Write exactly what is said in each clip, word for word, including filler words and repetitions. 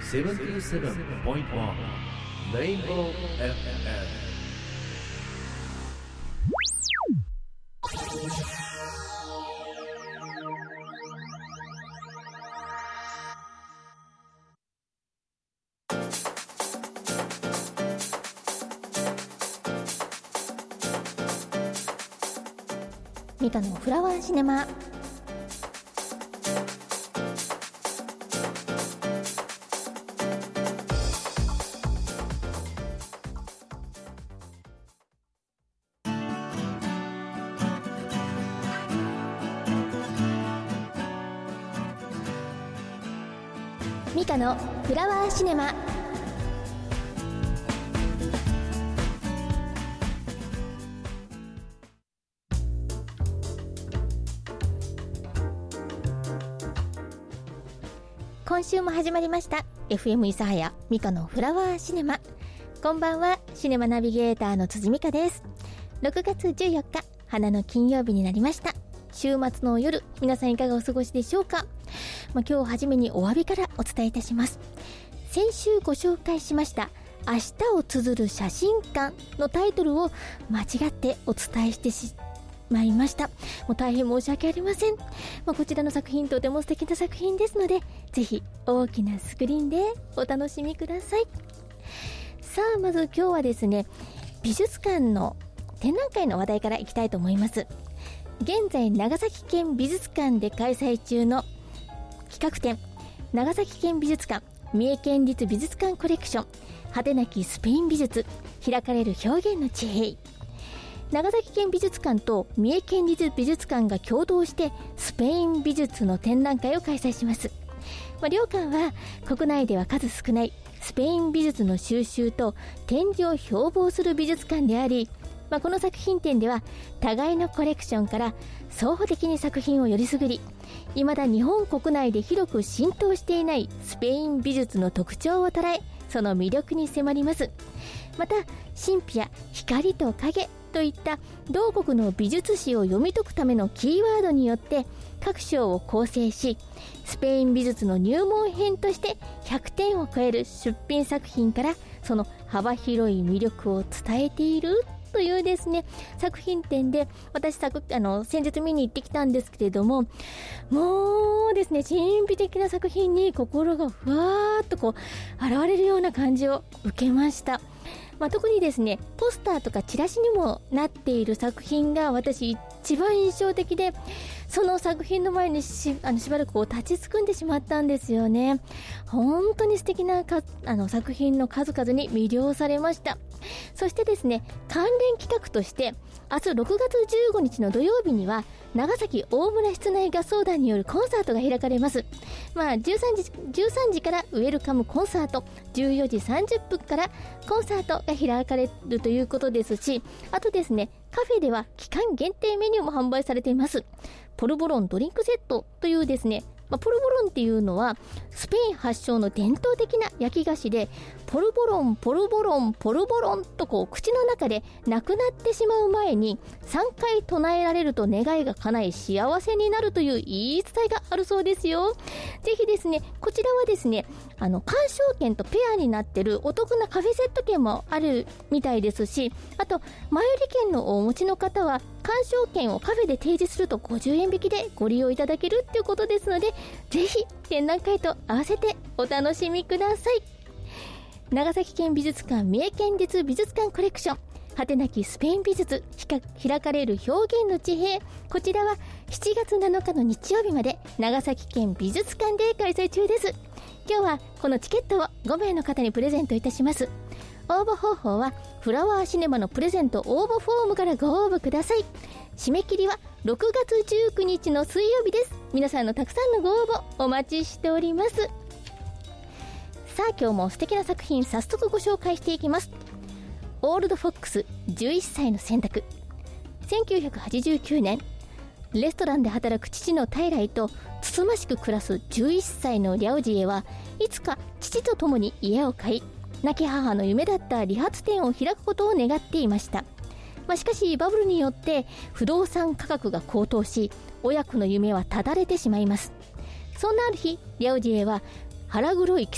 セブンティーセブンポイントワン レインボー エフエム。 ミカのフラワーシネマ。ミカのフラワーシネマ。今週も始まりました エフエム 諫早ミカのフラワーシネマ。こんばんは、シネマナビゲーターの辻美香です。ろくがつじゅうよっか、花の金曜日になりました。週末の夜、皆さんいかがお過ごしでしょうか。まあ、今日はじめにお詫びからお伝えいたします。先週ご紹介しました明日を綴る写真館のタイトルを間違ってお伝えしてしまいました。もう大変申し訳ありません。まあ、こちらの作品とても素敵な作品ですので、ぜひ大きなスクリーンでお楽しみください。さあ、まず今日はですね、美術館の展覧会の話題からいきたいと思います。現在長崎県美術館で開催中の企画展、長崎県美術館三重県立美術館コレクション果てなきスペイン美術開かれる表現の地平。長崎県美術館と三重県立美術館が共同してスペイン美術の展覧会を開催します。まあ、両館は国内では数少ないスペイン美術の収集と展示を標榜する美術館であり、まあ、この作品展では互いのコレクションから双方的に作品をよりすぐり、未だ日本国内で広く浸透していないスペイン美術の特徴を捉え、その魅力に迫ります。また神秘や光と影といった同国の美術史を読み解くためのキーワードによって各章を構成し、スペイン美術の入門編としてひゃくてんを超える出品作品からその幅広い魅力を伝えているというですね、作品展で私作あの先日見に行ってきたんですけれども、もうですね、神秘的な作品に心がふわーっとこう現れるような感じを受けました。まあ、特にですね、ポスターとかチラシにもなっている作品が私一番印象的で、その作品の前に し, あのしばらくこう立ちすくんでしまったんですよね。本当に素敵なかあの作品の数々に魅了されました。そしてですね、関連企画として明日ろくがつじゅうごにちの土曜日には長崎大村室内合奏団によるコンサートが開かれます。まあ、じゅうさんじ、じゅうさんじからウェルカムコンサート、じゅうよじさんじゅっぷんからコンサートが開かれるということですし、あとですね、カフェでは期間限定メニューも販売されています。ポルボロンドリンクセットというですね、まあ、ポルボロンっていうのはスペイン発祥の伝統的な焼き菓子で、ポルボロンポルボロンポルボロンとこう口の中でなくなってしまう前にさんかい唱えられると願いが叶い幸せになるという言い伝えがあるそうですよ。ぜひですね、こちらはですね、あの鑑賞券とペアになってるお得なカフェセット券もあるみたいですし、あと前売り券のお持ちの方は鑑賞券をカフェで提示するとごじゅうえん引きでご利用いただけるっていうことですので、ぜひ展覧会と合わせてお楽しみください。長崎県美術館三重県立美術館コレクション果てなきスペイン美術開かれる表現の地平、こちらはしちがつなのかの日曜日まで長崎県美術館で開催中です。今日はこのチケットをごめいの方にプレゼントいたします。応募方法はフラワーシネマのプレゼント応募フォームからご応募ください。締め切りはろくがつじゅうくにちの水曜日です。皆さんのたくさんのご応募お待ちしております。さあ、今日も素敵な作品早速ご紹介していきます。オールドフォックスじゅういっさいの選択。せんきゅうひゃくはちじゅうきゅうねん、レストランで働く父の大来とつつましく暮らすじゅういっさいのリャオジエはいつか父と共に家を買い、亡き母の夢だった理髪店を開くことを願っていました。まあ、しかしバブルによって不動産価格が高騰し、親子の夢はただれてしまいます。そんなある日、リャオジエは腹黒い狐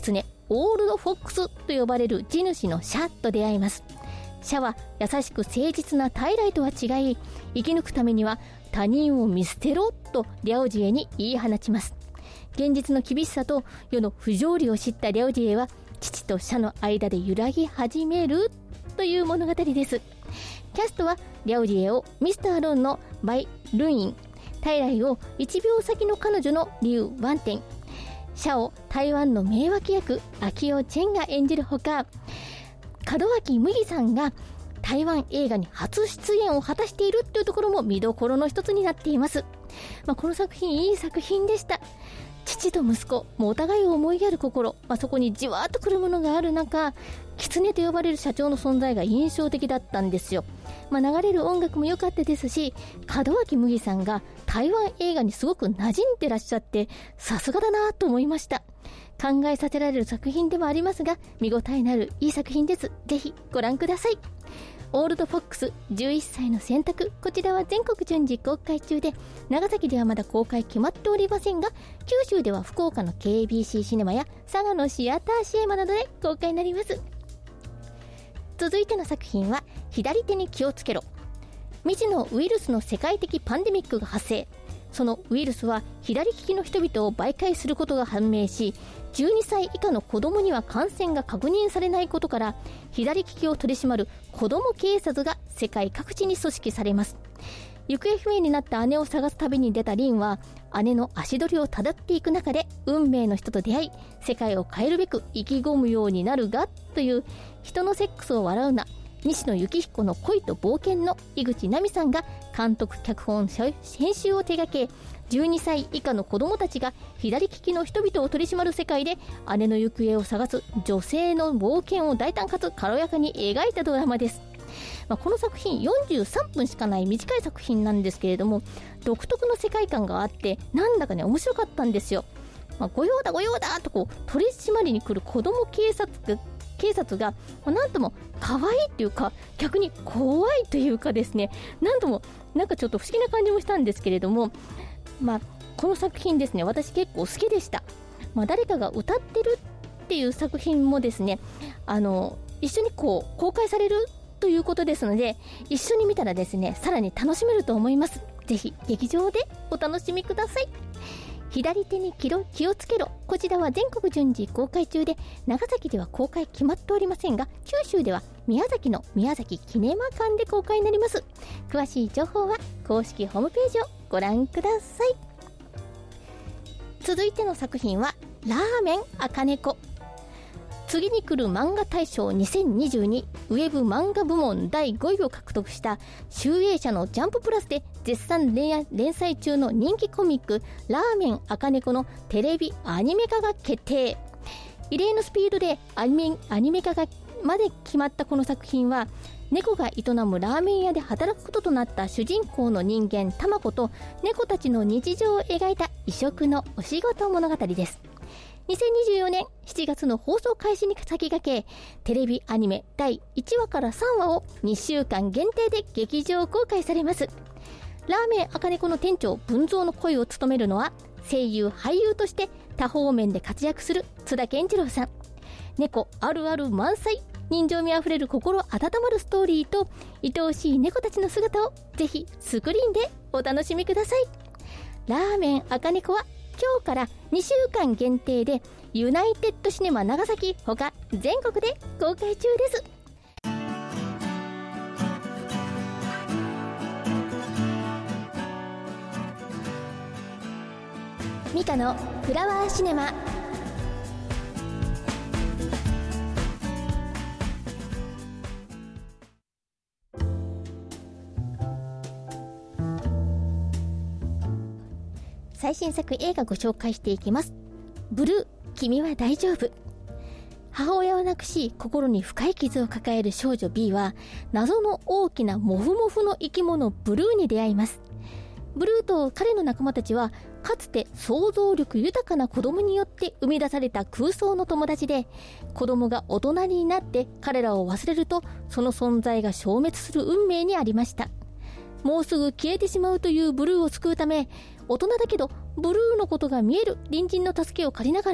オールドフォックスと呼ばれる地主のシャと出会います。シャは優しく誠実な大来とは違い、生き抜くためには他人を見捨てろとリャオジエに言い放ちます。現実の厳しさと世の不条理を知ったリャオジエは父とシャの間で揺らぎ始めるという物語です。キャストはリャオジエをミスターロンのバイ・ルイン、大来をいちびょう先の彼女のリュウ・ワンテン、シャを台湾の名脇役アキオ・チェンが演じるほか、門脇麦さんが台湾映画に初出演を果たしているというところも見どころの一つになっています。まあ、この作品いい作品でした。父と息子もうお互いを思いやる心、まあ、そこにじわーっとくるものがある中、狐と呼ばれる社長の存在が印象的だったんですよ。まあ、流れる音楽も良かったですし、門脇麦さんが台湾映画にすごく馴染んでらっしゃってさすがだなと思いました。考えさせられる作品ではありますが、見応えのあるいい作品です。ぜひご覧ください。オールドフォックスじゅういっさいの選択、こちらは全国順次公開中で、長崎ではまだ公開決まっておりませんが、九州では福岡の ケービーシー シネマや佐賀のシアターシエマなどで公開になります。続いての作品は左手に気をつけろ。未知のウイルスの世界的パンデミックが発生。そのウイルスは左利きの人々を媒介することが判明し、じゅうにさい以下の子供には感染が確認されないことから、左利きを取り締まる子供警察が世界各地に組織されます。行方不明になった姉を探す旅に出たリンは、姉の足取りをたどっていく中で運命の人と出会い、世界を変えるべく意気込むようになるがという、人のセックスを笑うな西野幸彦の恋と冒険の井口奈美さんが監督脚本編集を手掛け、じゅうにさい以下の子供たちが左利きの人々を取り締まる世界で姉の行方を探す女性の冒険を大胆かつ軽やかに描いたドラマです。まあ、この作品よんじゅうさんぷんしかない短い作品なんですけれども、独特の世界観があってなんだかね面白かったんですよ。まあ、御用だ御用だとこう取り締まりに来る子供警察が警察が、まあ、なんとも可愛いっていうか逆に怖いというかですね、なんともなんかちょっと不思議な感じもしたんですけれども、まあ、この作品ですね、私結構好きでした。まあ、誰かが歌ってるっていう作品もですね、あの一緒にこう公開されるということですので、一緒に見たらですねさらに楽しめると思います。ぜひ劇場でお楽しみください。左手に気をつけろ、こちらは全国順次公開中で、長崎では公開決まっておりませんが、九州では宮崎の宮崎キネマ館で公開になります。詳しい情報は公式ホームページをご覧ください。続いての作品はラーメン赤猫。次に来る漫画大賞にせんにじゅうにウェブ漫画部門だいごいを獲得した集英社のジャンププラスで絶賛連載中の人気コミックラーメン赤猫のテレビアニメ化が決定。異例のスピードでアニメ、アニメ化がまで決まったこの作品は、猫が営むラーメン屋で働くこととなった主人公の人間タマコと猫たちの日常を描いた異色のお仕事物語です。にせんにじゅうよねんしちがつの放送開始に先駆け、テレビアニメだいいちわからさんわをにしゅうかん限定で劇場公開されます。ラーメン赤猫の店長文蔵の声を務めるのは、声優俳優として多方面で活躍する津田健次郎さん。猫あるある満載、人情味あふれる心温まるストーリーと愛おしい猫たちの姿をぜひスクリーンでお楽しみください。ラーメン赤猫は今日からにしゅうかん限定でユナイテッドシネマ長崎ほか全国で公開中です。ミカのフラワーシネマ。最新作映画ご紹介していきます。ブルー、君は大丈夫。母親を亡くし心に深い傷を抱える少女 B は、謎の大きなモフモフの生き物ブルーに出会います。ブルーと彼の仲間たちは、かつて想像力豊かな子供によって生み出された空想の友達で、子供が大人になって彼らを忘れるとその存在が消滅する運命にありました。もうすぐ消えてしまうというブルーを救うため、大人だけどブルーのことが見える隣人の助けを借りながら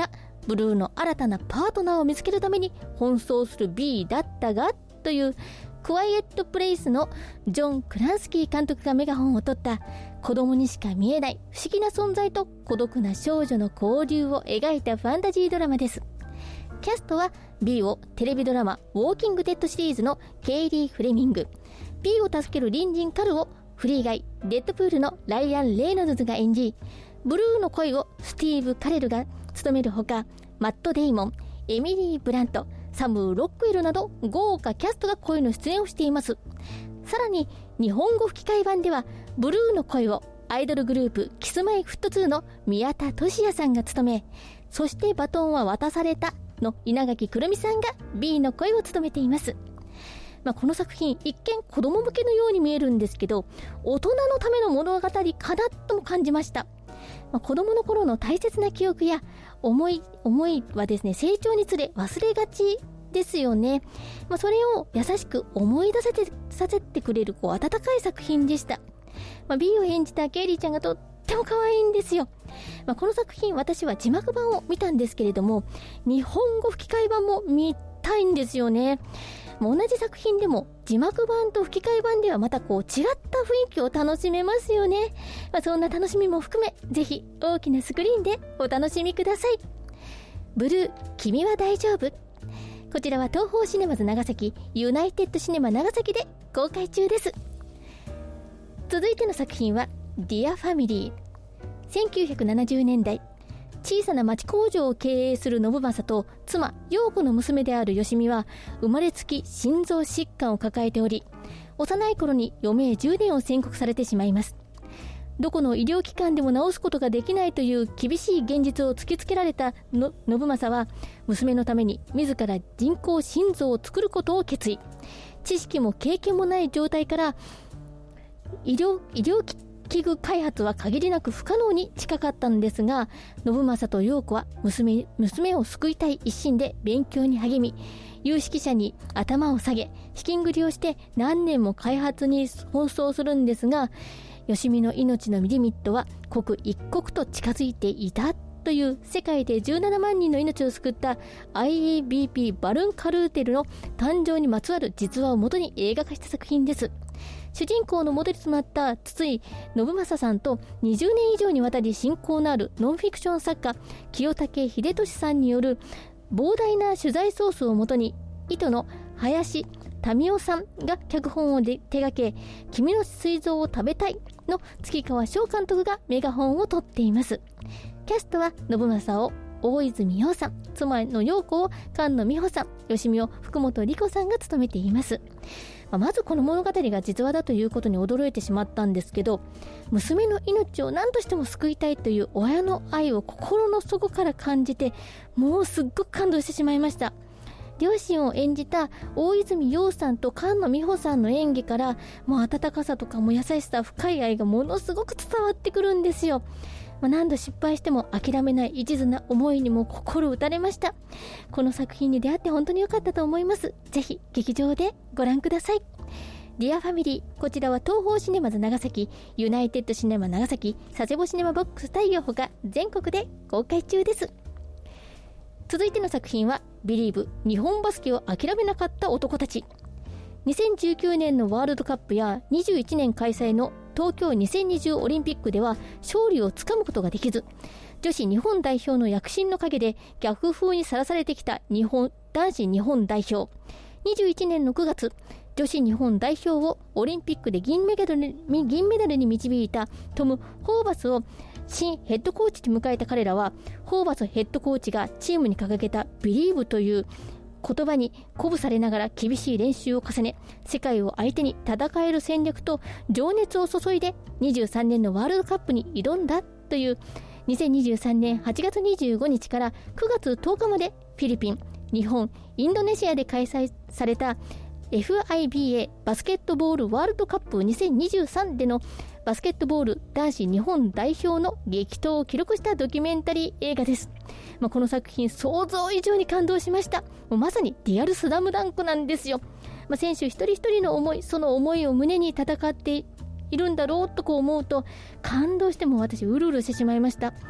ブルーの新たなパートナーを見つけるために奔走する B だったがというクワイエットプレイスのジョン・クランスキー監督がメガホンを取った子供にしか見えない不思議な存在と孤独な少女の交流を描いたファンタジードラマです。キャストは B をテレビドラマウォーキングデッドシリーズのケイリー・フレミング、 B を助ける隣人カルをフリーガイ・デッドプールのライアン・レイノルズが演じ、ブルーの恋をスティーブ・カレルが務めるほか、マット・デイモン、エミリー・ブラント、サム・ロックウェルなど豪華キャストが声の出演をしています。さらに日本語吹き替え版ではブルーの声をアイドルグループキスマイフットツーの宮田俊也さんが務め、そしてバトンは渡されたの稲垣くるみさんが B の声を務めています。まあ、この作品一見子供向けのように見えるんですけど、大人のための物語かなとも感じました。まあ、子供の頃の大切な記憶や思い思いはですね、成長につれ忘れがちですよね。まあ、それを優しく思い出させてさせてくれるこう温かい作品でした。まあ、B を演じたケイリーちゃんがとっても可愛いんですよ。まあ、この作品私は字幕版を見たんですけれども、日本語吹き替え版も見たいんですよね。同じ作品でも字幕版と吹き替え版ではまたこう違った雰囲気を楽しめますよね。まあ、そんな楽しみも含めぜひ大きなスクリーンでお楽しみください。ブルー、君は大丈夫。こちらは東宝シネマズ長崎、ユナイテッドシネマ長崎で公開中です。続いての作品はディアファミリー。せんきゅうひゃくななじゅうねんだい、小さな町工場を経営する信正と妻陽子の娘である吉美は生まれつき心臓疾患を抱えており、幼い頃に余命じゅうねんを宣告されてしまいます。どこの医療機関でも治すことができないという厳しい現実を突きつけられたの信正は、娘のために自ら人工心臓を作ることを決意。知識も経験もない状態から医療、医療器具開発は限りなく不可能に近かったんですが、信正と陽子は 娘, 娘を救いたい一心で勉強に励み、有識者に頭を下げ資金繰りをして何年も開発に奔走するんですが、吉美の命のリミットは刻一刻と近づいていたという世界でじゅうななまんにんの命を救った アイエービーピー バルーンカルーテルの誕生にまつわる実話をもとに映画化した作品です。主人公のモデルとなった筒井信正さんとにじゅうねん以上にわたり親交のあるノンフィクション作家清武秀俊さんによる膨大な取材ソースをもとに、糸の林民夫さんが脚本を手掛け、君の膵臓を食べたいの月川翔監督がメガホンを取っています。キャストは信正を大泉洋さん、妻の陽子を菅野美穂さん、吉美を福本莉子さんが務めています。まずこの物語が実話だということに驚いてしまったんですけど、娘の命を何としても救いたいという親の愛を心の底から感じて、もうすっごく感動してしまいました。両親を演じた大泉洋さんと菅野美穂さんの演技から、もう温かさとかも優しさ、深い愛がものすごく伝わってくるんですよ。まあ、何度失敗しても諦めない一途な思いにも心打たれました。この作品に出会って本当に良かったと思います。ぜひ劇場でご覧ください。ディアファミリー、こちらは東宝シネマズ長崎、ユナイテッドシネマ長崎、佐世保シネマボックス太陽ほか全国で公開中です。続いての作品はビリーブ、日本バスケを諦めなかった男たち。にせんじゅうきゅうねんのワールドカップやにじゅういちねん開催の東京にせんにじゅうオリンピックでは勝利をつかむことができず、女子日本代表の躍進の陰で逆風にさらされてきた日本男子日本代表。にじゅういちねんのくがつ、女子日本代表をオリンピックで銀メダルに、銀メダルに導いたトム・ホーバスを新ヘッドコーチに迎えた彼らは、ホーバスヘッドコーチがチームに掲げたビリーブという言葉に鼓舞されながら厳しい練習を重ね、世界を相手に戦える戦略と情熱を注いでにじゅうさんねんのワールドカップに挑んだという、にせんにじゅうさんねんはちがつにじゅうごにちからくがつとおかまでフィリピン、日本、インドネシアで開催された エフアイビーエー バスケットボールワールドカップにせんにじゅうさんでのバスケットボール男子日本代表の激闘を記録したドキュメンタリー映画です。まあ、この作品想像以上に感動しました。もうまさにリアルスラムダンクなんですよ。まあ、選手一人一人の思い、その思いを胸に戦っているんだろうとこう思うと感動しても私うるうるしてしまいました。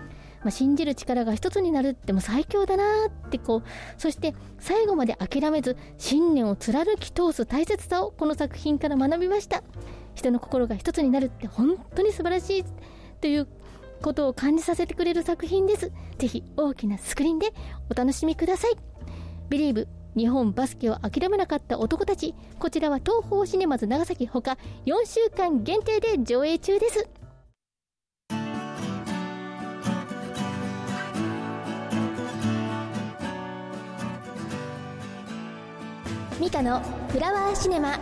まあ、信じる力が一つになるっても最強だなってこう、そして最後まで諦めず信念を貫き通す大切さをこの作品から学びました。人の心が一つになるって本当に素晴らしいということを感じさせてくれる作品です。ぜひ大きなスクリーンでお楽しみください。ビリーブ、日本バスケを諦めなかった男たち、こちらは東宝シネマズ長崎ほかよんしゅうかん限定で上映中です。ミカのフラワーシネマ。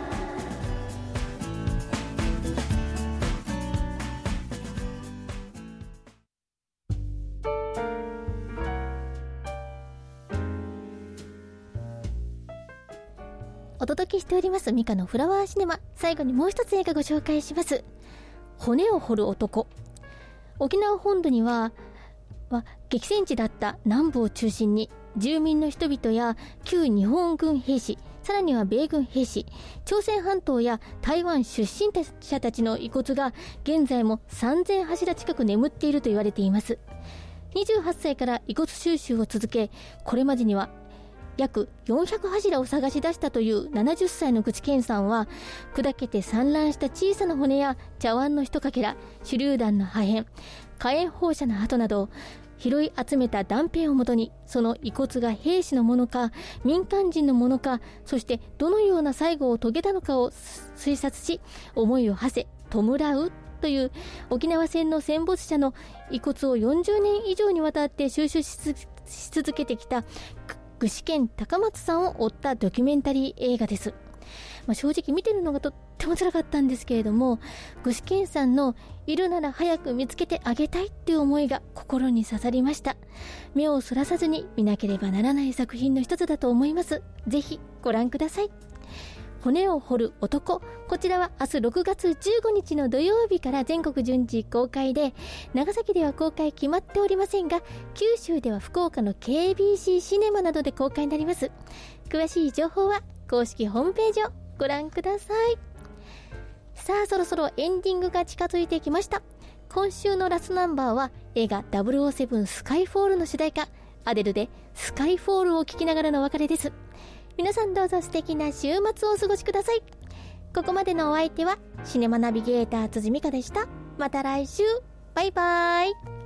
お届けしておりますミカのフラワーシネマ。最後にもう一つ映画ご紹介します。骨を掘る男。沖縄本土にはは激戦地だった南部を中心に住民の人々や旧日本軍兵士、さらには米軍兵士、朝鮮半島や台湾出身者たちの遺骨が現在もさんぜんはしら近く眠っていると言われています。にじゅうはっさいから遺骨収集を続け、これまでには約よんひゃくはしらを探し出したというななじゅっさいの口健さんは、砕けて散乱した小さな骨や茶碗の一かけら、手榴弾の破片、火炎放射の跡など拾い集めた断片をもとに、その遺骨が兵士のものか民間人のものか、そしてどのような最後を遂げたのかを推察し、思いを馳せ弔うという沖縄戦の戦没者の遺骨をよんじゅうねん以上にわたって収集し続けてきた具志堅高松さんを追ったドキュメンタリー映画です。まあ、正直見てるのがとっても辛かったんですけれども、具志堅さんのいるなら早く見つけてあげたいっていう思いが心に刺さりました。目をそらさずに見なければならない作品の一つだと思います。ぜひご覧ください。骨を掘る男。こちらは明日ろくがつじゅうごにちの土曜日から全国順次公開で、長崎では公開決まっておりませんが、九州では福岡の ケービーシー シネマなどで公開になります。詳しい情報は公式ホームページをご覧ください。さあ、そろそろエンディングが近づいてきました。今週のラストナンバーは映画ダブルオーセブンスカイフォールの主題歌、アデルでスカイフォールを聴きながらのお別れです。皆さんどうぞ素敵な週末をお過ごしください。ここまでのお相手はシネマナビゲーター辻美香でした。また来週。バイバイ。